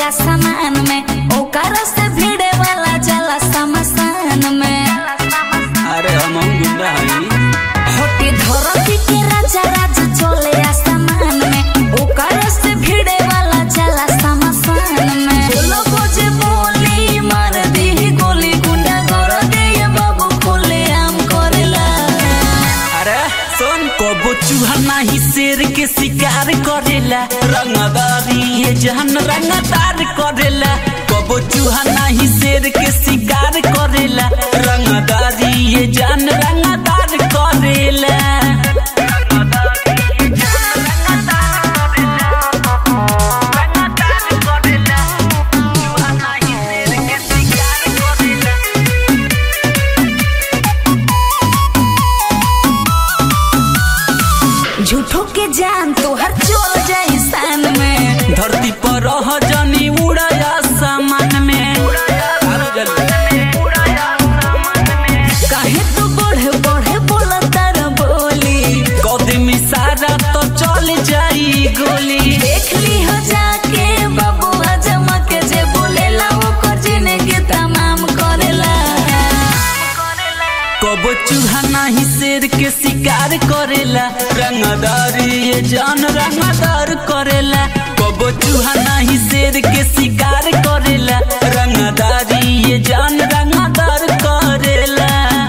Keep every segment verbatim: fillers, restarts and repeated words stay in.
आसमान में, ओकर से भिड़े वाला जला समसान में। अरे हम गुंडा हई होटी धरती के राजा राज चले आसमान में, ओकर से भिड़े वाला जला समसान में। लोगो जे बोली मार दी गोली, गुंडा कर दे ये बाबू खोले आम करेला। अरे सुन कबो चूहा नाही शेर के शिकार करेला, रंगदारी ये जहन रंगदार करेला। कबो चूहा नाही शेर के शिकार करेला, रंगदारी ये जहन रंगदार करेला। झूठो के जान तो हर चोर जाए सान में, धरती पर रह जानी उड़ा आसमान में। काहे तू बढ़े बढ़े बोला तार बोली, कदम इशारा तो चल जाई गोली। देख ली हो जाके बाबू आजमा के जे बोलेला ओकर जिंदगी तमाम करेला। कबो चूहा नाही शेर के शिकार करेला, रंगदारी ये जान रंगदार करेला। कबो चूहा नाही शेर के शिकार करेला, रंगदारी ये जान रंगदार करेला।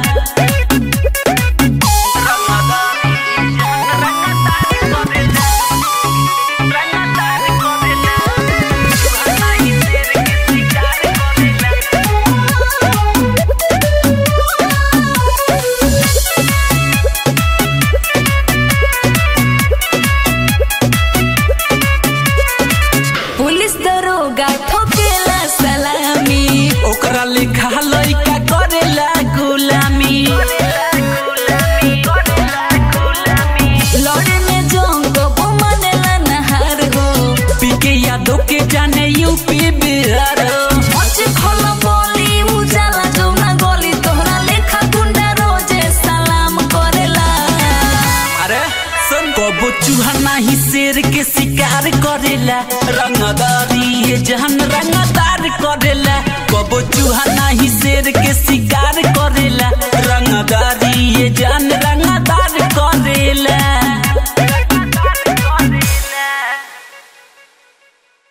पुलिस दरोगा ठोकेला सलामी, ओकरा लिखा लइका करेला गुलामी। लड़े में जंग वो मनेला नहार हो, पीके यादों के जाने यूपी बिहार। मच खोला बोली उजाला जौना गोली, तोहरा लेखा गुंडा रोजे सलाम करेला। अरे सुन कबो चूहा नाही शेर के शिकार करेला, रंगदारी ये जहन रंगदार करेला। कबो चूहा नाही शेर के शिकार करेला।